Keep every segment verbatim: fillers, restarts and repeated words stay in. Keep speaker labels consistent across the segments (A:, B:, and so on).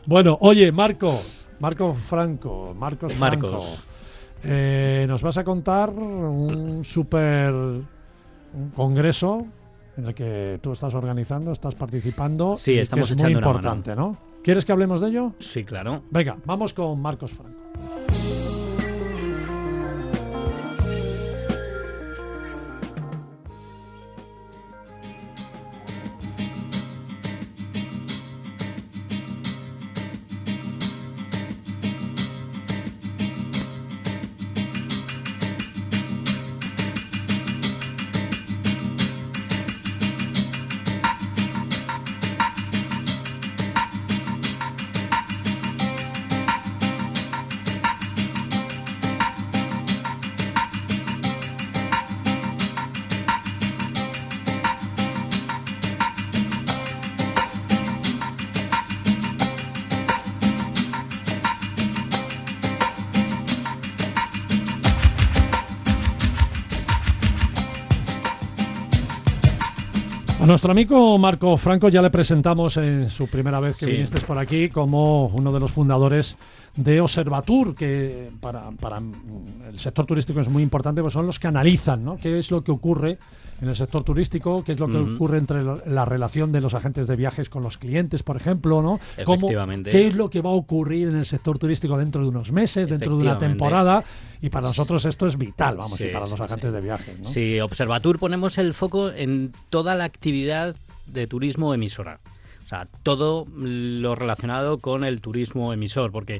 A: Bueno, oye, Marco, Marco Franco, Marcos Franco,
B: Marcos.
A: Eh, nos vas a contar un súper congreso en el que tú estás organizando, estás participando,
B: Sí,
A: y
B: estamos
A: que es muy
B: echando una
A: importante, ¿no? ¿Quieres que hablemos de ello?
B: Sí, claro.
A: Venga, vamos con Marcos Franco. A nuestro amigo Marco Franco ya le presentamos en su primera vez que
B: Sí.
A: viniste por aquí como uno de los fundadores de Observatur, que para, para el sector turístico es muy importante, pues son los que analizan, ¿no?, qué es lo que ocurre en el sector turístico, qué es lo que
B: Uh-huh.
A: ocurre entre lo- la relación de los agentes de viajes con los clientes, por ejemplo, ¿no? Cómo-
B: Efectivamente.
A: qué es lo que va a ocurrir en el sector turístico dentro de unos meses, dentro de una
B: Efectivamente.
A: temporada, y para nosotros esto es vital, vamos,
B: Sí,
A: y para los
B: sí,
A: agentes
B: sí.
A: de viajes, ¿no?
B: Sí, Observatur ponemos el foco en toda la actividad de turismo emisora. O sea, todo lo relacionado con el turismo emisor, porque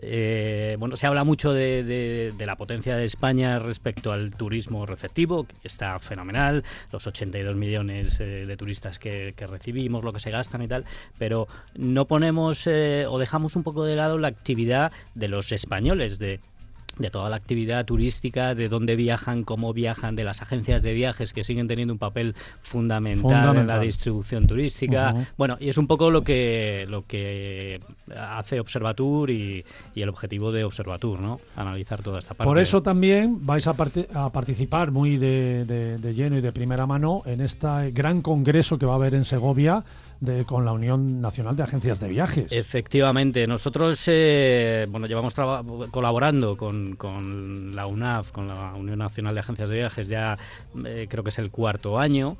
B: eh, bueno, se habla mucho de, de- de la potencia de España respecto al turismo receptivo, que está fenomenal, los ochenta y dos millones eh, de turistas que, que recibimos, lo que se gastan y tal, pero no ponemos eh, o dejamos un poco de lado la actividad de los españoles, de de toda la actividad turística, de dónde viajan, cómo viajan, de las agencias de viajes que siguen teniendo un papel fundamental,
A: Fundamental.
B: en la distribución turística.
A: Ujú.
B: Bueno, y es un poco lo que lo que hace Observatur y, y el objetivo de Observatur, ¿no? Analizar toda esta parte.
A: Por eso también vais a, parti- a participar muy de, de- de lleno y de primera mano en este gran congreso que va a haber en Segovia de, con la Unión Nacional de Agencias de Viajes.
B: Efectivamente, nosotros eh, bueno, llevamos traba- colaborando con, con la U N A V, con la Unión Nacional de Agencias de Viajes, ya eh, creo que es el cuarto año,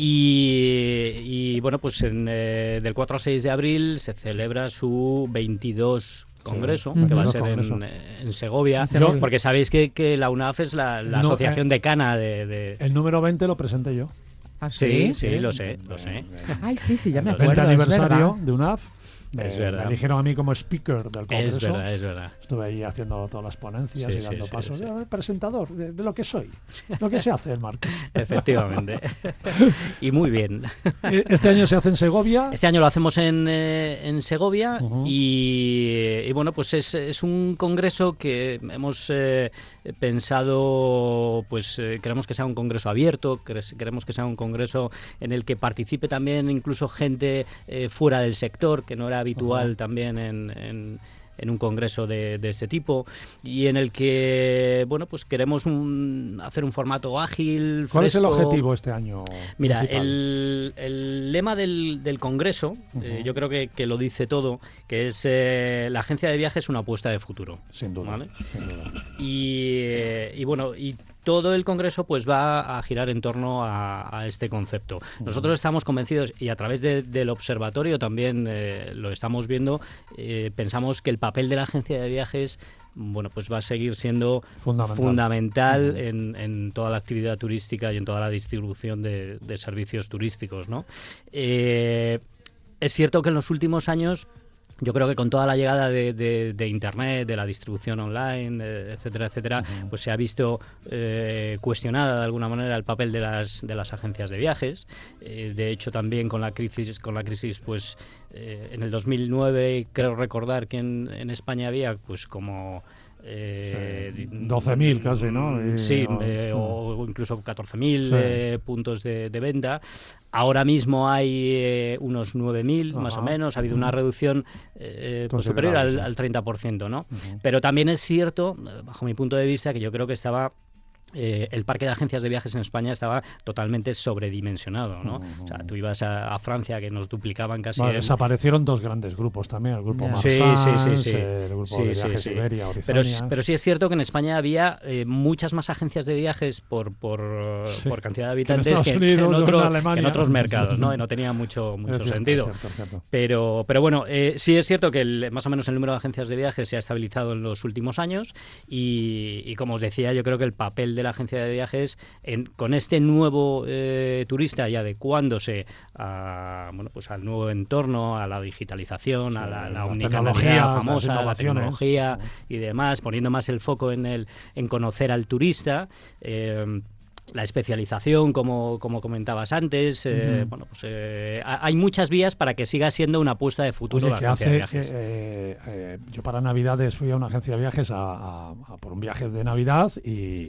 B: y, y, bueno, pues en, eh, del cuatro al seis de abril se celebra su veintidós congreso,
A: Sí,
B: que va a
A: veintidós
B: ser
A: congreso.
B: en, en Segovia,
C: En Segovia.
B: porque sabéis que, que la U N A V es la, la
A: No,
B: asociación
A: eh,
B: decana de... de-
A: El número veinte lo presenté yo.
C: ¿Ah,
B: Sí,
C: sí?
B: sí, lo sé, lo sé.
C: Ay, sí, sí, ya me
B: Los
C: acuerdo.
A: veinte
C: es
A: aniversario
C: verdad.
A: de U N A V. Me,
B: Es verdad.
A: me eligieron a mí como speaker del congreso.
B: Es verdad, es verdad.
A: Estuve ahí haciendo todas las ponencias
B: Sí,
A: y
B: sí,
A: dando
B: sí,
A: pasos.
B: sí.
A: Eh, Presentador, de, de lo que soy, lo que se hace, Marco.
B: Efectivamente. Y muy bien.
A: Eh, Este año se hace en Segovia.
B: Este año lo hacemos en, eh, en Segovia.
A: Ujú.
B: y, y bueno, pues es, es un congreso que hemos eh, pensado, pues eh, queremos que sea un congreso abierto, cre- queremos que sea un congreso en el que participe también incluso gente eh, fuera del sector, que no era habitual
A: Ujú.
B: también en... en en un congreso de, de este tipo, y en el que, bueno, pues queremos un- hacer un formato ágil,
A: ¿Cuál es el
B: fresco.
A: objetivo este año?
B: Mira,
A: principal?
B: el, el lema del, del Congreso, eh,
A: Ujú.
B: yo creo que, que lo dice todo, que es eh, la agencia de viajes es una apuesta de futuro.
A: Sin duda.
B: ¿Vale?
A: Sin duda.
B: Y, eh, y bueno, y todo el Congreso pues va a girar en torno a, a este concepto. Nosotros estamos convencidos, y a través de- del observatorio también eh, lo estamos viendo, eh, pensamos que el papel de la agencia de viajes, bueno, pues va a seguir siendo
A: Fundamental.
B: fundamental
A: Ujú.
B: en, en toda la actividad turística y en toda la distribución de, de servicios turísticos, ¿no? Eh, es cierto que en los últimos años, yo creo que con toda la llegada de, de- de Internet, de la distribución online, eh, etcétera, etcétera,
A: Ujú.
B: pues se ha visto eh, cuestionada de alguna manera el papel de las de las agencias de viajes. Eh, de hecho, también con la crisis, con la crisis, pues eh, en el dos mil nueve creo recordar que en, en España había, pues como eh,
A: Sí, doce mil casi, ¿no? Y-
B: sí,
A: o-
B: eh,
A: sí.
B: o incluso catorce mil
A: Sí.
B: eh, puntos de, de venta. Ahora mismo hay eh, unos nueve mil, más o
A: Ajá.
B: menos. Ha habido una reducción eh, pues superior
A: Considerable,
B: al,
A: sí.
B: al treinta por ciento, ¿no?
A: Ujú.
B: Pero también es cierto, eh, bajo mi punto de vista, que yo creo que estaba Eh, el parque de agencias de viajes en España estaba totalmente sobredimensionado, ¿no? Uh-huh. O sea, tú ibas a, a Francia, que nos duplicaban casi...
A: Bueno,
B: en...
A: Desaparecieron dos grandes grupos también, el grupo
B: sí,
A: Marsans,
B: sí, sí, sí.
A: el grupo
B: sí,
A: de viajes
B: sí, sí.
A: Iberia, Orizonia...
B: Pero, pero sí es cierto que en España había eh, muchas más agencias de viajes por, por, sí. por cantidad de habitantes que en,
A: que,
B: Unidos,
A: que, en, otro,
B: en, que en otros mercados, ¿no? Y no tenía mucho, mucho
A: cierto,
B: sentido.
A: Es cierto, es cierto.
B: Pero, pero bueno, eh, sí es cierto que el, más o menos el número de agencias de viajes se ha estabilizado en los últimos años y, y como os decía, yo creo que el papel de la agencia de viajes en, con este nuevo eh, turista y adecuándose a, bueno, pues al nuevo entorno, a la digitalización, sí, a la, la, la omnicanalidad famosa, la tecnología y demás, poniendo más el foco en, el, en conocer al turista, eh, la especialización, como, como comentabas antes, eh, uh-huh. bueno, pues eh, hay muchas vías para que siga siendo una apuesta de futuro.
A: Oye,
B: la
A: que
B: agencia
A: hace,
B: de viajes.
A: Que, eh, eh, yo para Navidades fui a una agencia de viajes a, a, a por un viaje de Navidad y,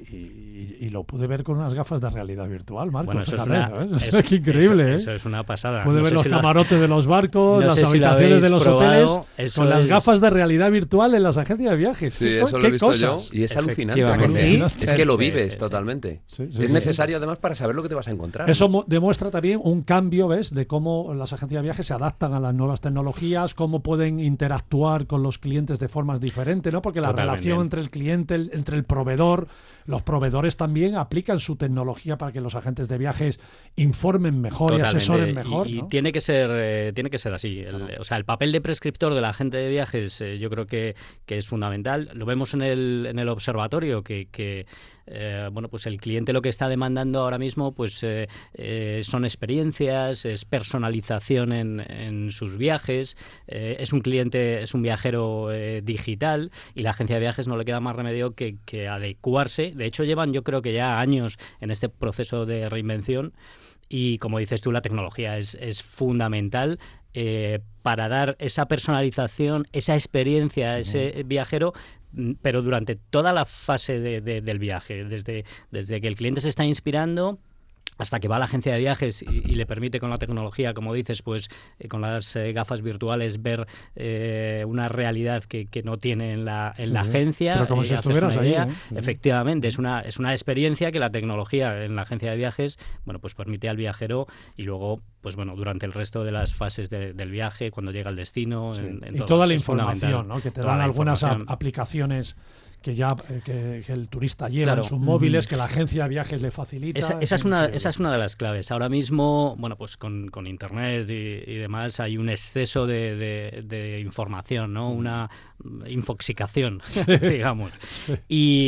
A: y, y lo pude ver con unas gafas de realidad virtual, Marco.
B: Bueno, eso,
A: fíjate,
B: es, una,
A: ¿no? eso es increíble.
B: Eso,
A: ¿eh?
B: eso es una pasada.
A: Pude
B: no
A: ver
B: sé
A: los
B: si
A: camarotes lo... de los barcos,
B: no
A: las
B: sé
A: habitaciones
B: si
A: de los
B: probado,
A: hoteles, con las
B: es...
A: gafas de realidad virtual en las agencias de viajes.
C: Sí,
A: ¿Qué,
C: eso lo
A: qué
C: he visto
A: cosas?
C: yo y es alucinante.
A: ¿Sí?
C: Es que lo vives
B: sí, sí,
C: totalmente.
A: Sí, sí,
C: es
A: sí,
C: necesario
A: sí.
C: además para saber lo que te vas a encontrar.
A: Eso
C: ¿no?
A: demuestra también un cambio, ¿ves?, de cómo las agencias de viajes se adaptan a las nuevas tecnologías, cómo pueden interactuar con los clientes de formas diferentes, ¿no? Porque la
B: Totalmente.
A: relación entre el cliente, el, entre el proveedor, los proveedores también aplican su tecnología para que los agentes de viajes informen mejor
B: Totalmente.
A: y asesoren mejor.
B: Y, y
A: ¿no?
B: tiene que ser, eh, tiene que ser así. El, o sea, el papel de prescriptor del agente de viajes, eh, yo creo que, que es fundamental. Lo vemos en el, en el observatorio, que, que eh, bueno, pues el cliente lo que está demandando ahora mismo, pues eh, eh, son experiencias, es personalización en, en sus viajes, eh, es un cliente, es un viajero eh, digital y la agencia de viajes no le queda más remedio que, que adecuarse. De hecho, llevan yo creo que ya años en este proceso de reinvención y, como dices tú, la tecnología es, es fundamental eh, para dar esa personalización, esa experiencia a ese uh-huh. viajero, pero durante toda la fase de, de, del viaje, desde, desde que el cliente se está inspirando hasta que va a la agencia de viajes y, y le permite con la tecnología, como dices, pues eh, con las eh, gafas virtuales ver eh, una realidad que, que no tiene en la, en
A: sí,
B: la agencia.
A: Pero como
B: eh,
A: si estuvieras ahí, ¿eh? Sí.
B: Efectivamente, es una, es una experiencia que la tecnología en la agencia de viajes, bueno, pues permite al viajero y luego, pues bueno, durante el resto de las fases de, del viaje, cuando llega al destino.
A: Sí.
B: En, en
A: y
B: todo,
A: toda la información, ¿no? Que te
B: toda
A: dan algunas a,
B: información.
A: aplicaciones que ya eh, que, que el turista lleva
B: claro.
A: en sus móviles, que la agencia de viajes le facilita.
B: Esa, esa, es una, esa es una de las claves. Ahora mismo, bueno, pues con, con Internet y, y demás hay un exceso de, de, de información, ¿no? Una infoxicación, sí. digamos. Sí.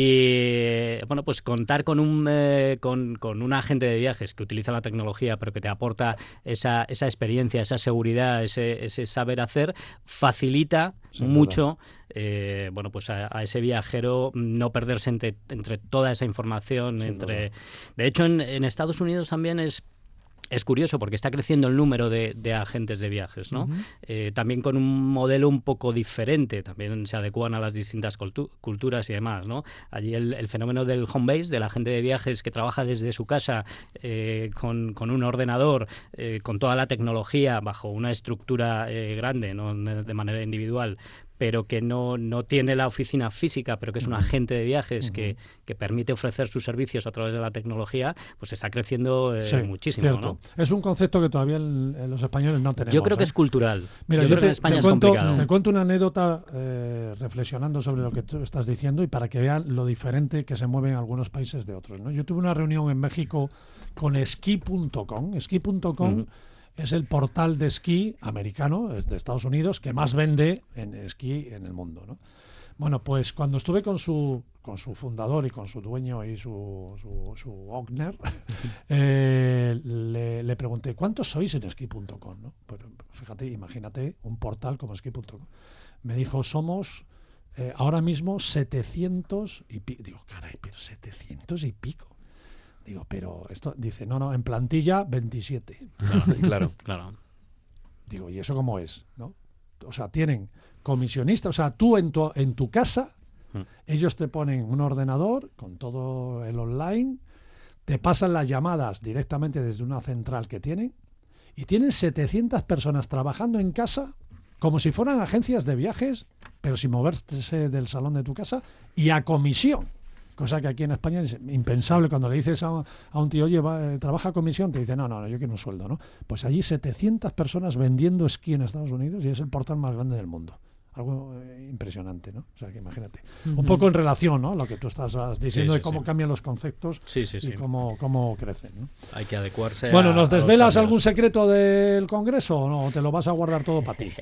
B: Y, bueno, pues contar con un, eh, con, con un agente de viajes que utiliza la tecnología, pero que te aporta esa, esa experiencia, esa seguridad, ese, ese saber hacer, facilita Sin mucho eh, bueno, pues a, a ese viajero no perderse entre, entre toda esa información. Sin entre duda. De hecho, en, en Estados Unidos también es Es curioso porque está creciendo el número de, de agentes de viajes, ¿no? Uh-huh. Eh, también con un modelo un poco diferente, también se adecuan a las distintas cultu- culturas y demás, ¿no? Allí el, el fenómeno del home base, del agente de viajes que trabaja desde su casa eh, con, con un ordenador, eh, con toda la tecnología bajo una estructura eh, grande, no de manera individual, pero que no, no tiene la oficina física, pero que es un agente de viajes uh-huh. que, que permite ofrecer sus servicios a través de la tecnología, pues está creciendo eh, sí, muchísimo.
A: Cierto. ¿No? Es un concepto que todavía el, los españoles no tenemos.
B: Yo creo
A: ¿eh?
B: que es cultural.
A: Mira,
B: yo,
A: yo
B: creo
A: te,
B: que en España
A: te
B: es
A: cuento,
B: complicado.
A: Te cuento una anécdota eh, reflexionando sobre lo que tú estás diciendo y para que vean lo diferente que se mueven algunos países de otros, ¿no? Yo tuve una reunión en México con esquí punto com. esquí punto com uh-huh. es el portal de esquí americano, de Estados Unidos, que más vende en esquí en el mundo, ¿no? Bueno, pues cuando estuve con su con su fundador y con su dueño y su, su, su owner, eh, le, le pregunté, ¿cuántos sois en esquí punto com? ¿No? Pues fíjate, imagínate un portal como esquí punto com. Me dijo, somos eh, ahora mismo setecientos y pico. Digo, caray, pero setecientos y pico. Digo, pero esto, dice, no, no, en plantilla veintisiete.
B: Claro, claro, claro.
A: Digo, ¿y eso cómo es? ¿No? O sea, tienen comisionistas, o sea, tú en tu, en tu casa, mm. ellos te ponen un ordenador con todo el online, te pasan las llamadas directamente desde una central que tienen y tienen setecientas personas trabajando en casa como si fueran agencias de viajes, pero sin moverse del salón de tu casa y a comisión. cosa que aquí en España es impensable. Cuando le dices a, a un tío, oye, va, eh, trabaja comisión, te dice, no, no, no, yo quiero un sueldo, ¿no? Pues allí setecientas personas vendiendo esquí en Estados Unidos y es el portal más grande del mundo. Algo eh, impresionante, ¿no? O sea, que imagínate. Uh-huh. Un poco en relación, ¿no? Lo que tú estás diciendo sí, sí, de cómo sí. cambian los conceptos
B: sí, sí,
A: y
B: sí.
A: cómo, cómo crecen, ¿no?
B: Hay que adecuarse.
A: Bueno,
B: a,
A: ¿nos desvelas algún secreto del Congreso o no? ¿Te lo vas a guardar todo para ti?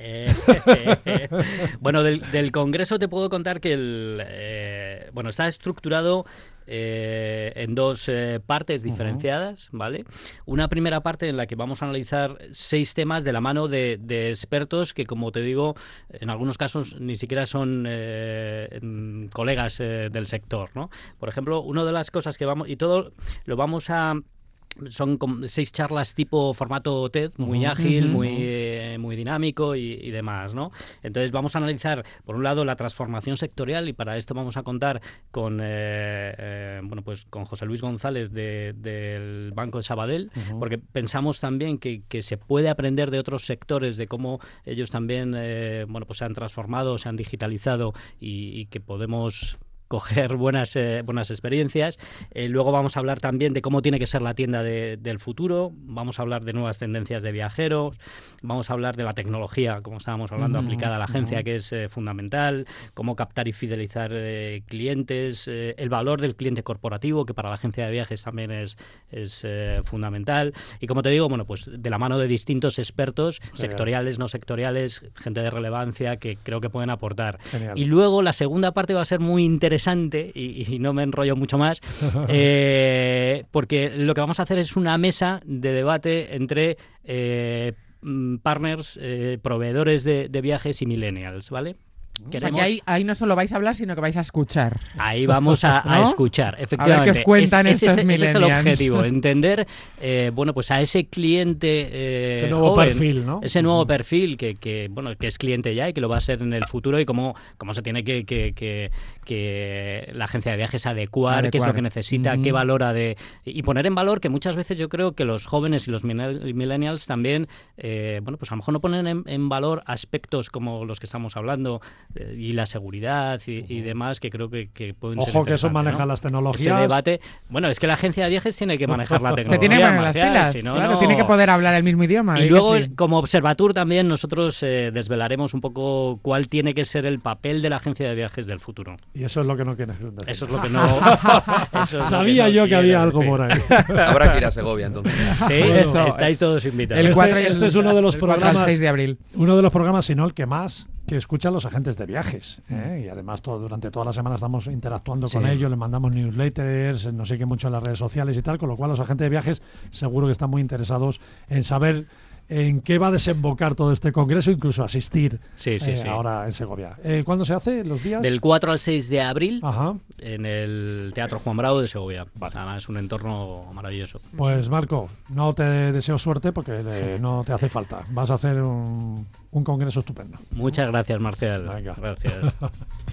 B: Bueno, del, del Congreso te puedo contar que el, eh, bueno, está estructurado Eh, en dos eh, partes diferenciadas, uh-huh. ¿vale? Una primera parte en la que vamos a analizar seis temas de la mano de, de expertos que, como te digo, en algunos casos ni siquiera son eh, colegas eh, del sector, ¿no? Por ejemplo, una de las cosas que vamos... Y todo lo vamos a... Son como seis charlas tipo formato TED, muy uh-huh, ágil, uh-huh. muy, eh, muy dinámico y, y demás, ¿no? Entonces vamos a analizar, por un lado, la transformación sectorial y para esto vamos a contar con eh, eh, bueno, pues con José Luis González de, del Banco de Sabadell, uh-huh. porque pensamos también que, que se puede aprender de otros sectores, de cómo ellos también eh, bueno, pues se han transformado, se han digitalizado y, y que podemos coger buenas eh, buenas experiencias. Eh, luego vamos a hablar también de cómo tiene que ser la tienda de, del futuro, vamos a hablar de nuevas tendencias de viajeros, vamos a hablar de la tecnología, como estábamos hablando, uh-huh, aplicada a la agencia, uh-huh. que es eh, fundamental, cómo captar y fidelizar eh, clientes, eh, el valor del cliente corporativo, que para la agencia de viajes también es, es eh, fundamental. Y como te digo, bueno, pues de la mano de distintos expertos, Genial. sectoriales, no sectoriales, gente de relevancia que creo que pueden aportar. Genial. Y luego la segunda parte va a ser muy interesante interesante y, y no me enrollo mucho más eh, porque lo que vamos a hacer es una mesa de debate entre eh, partners, eh, proveedores de, de viajes y millennials, ¿vale?
D: Queremos... O sea, que ahí, ahí no solo vais a hablar, sino que vais a escuchar.
B: Ahí vamos a, ¿no? a escuchar, efectivamente.
D: A ver qué os cuentan es, estos
B: ese, ese es el objetivo,
D: millennials.
B: Entender, eh, bueno, pues a ese cliente eh,
A: ese nuevo
B: joven,
A: perfil, ¿no?
B: Ese nuevo uh-huh. perfil que, que, bueno, que es cliente ya y que lo va a ser en el futuro y cómo, cómo se tiene que, que, que, que la agencia de viajes adecuar, adecuar. qué es lo que necesita, uh-huh. qué valora de... Y poner en valor que muchas veces yo creo que los jóvenes y los millennials también, eh, bueno, pues a lo mejor no ponen en, en valor aspectos como los que estamos hablando eh, y la seguridad y, y demás, que creo que, que pueden
A: Ojo
B: ser
A: que eso maneja
B: ¿no?
A: las tecnologías.
B: Ese debate, bueno, es que la agencia de viajes tiene que manejar la tecnología.
D: Se tiene que poner las pilas,
B: si no,
D: claro,
B: no...
D: tiene que poder hablar el mismo idioma.
B: Y luego,
D: sí.
B: como Observatur también, nosotros eh, desvelaremos un poco cuál tiene que ser el papel de la agencia de viajes del futuro.
A: Y eso es lo que no quieres decir.
B: Eso es lo que no... eso es
A: Sabía
B: lo que no
A: yo que había algo
B: decir.
A: por ahí.
C: Habrá que ir a Segovia, entonces.
B: Sí,
D: bueno, eso,
B: estáis todos invitados.
D: El cuatro
A: este,
D: y el,
A: este es uno de los
D: el
A: programas...
D: seis de abril.
A: Uno de los programas, si no el que más... que escuchan los agentes de viajes, ¿eh? Y además todo, durante toda la semana estamos interactuando sí. con ellos, les mandamos newsletters, nos siguen mucho en las redes sociales y tal, con lo cual los agentes de viajes seguro que están muy interesados en saber en qué va a desembocar todo este congreso, incluso asistir
B: sí, sí,
A: eh,
B: sí.
A: ahora en Segovia. Eh, ¿Cuándo se hace? ¿Los días?
B: Del cuatro al seis de abril
A: Ajá.
B: en el Teatro Juan Bravo de Segovia.
A: Vale.
B: Además es un entorno maravilloso.
A: Pues Marco, no te deseo suerte porque le, no te hace falta. Vas a hacer un, un congreso estupendo.
B: Muchas gracias, Marcial.
A: Venga.
B: Gracias.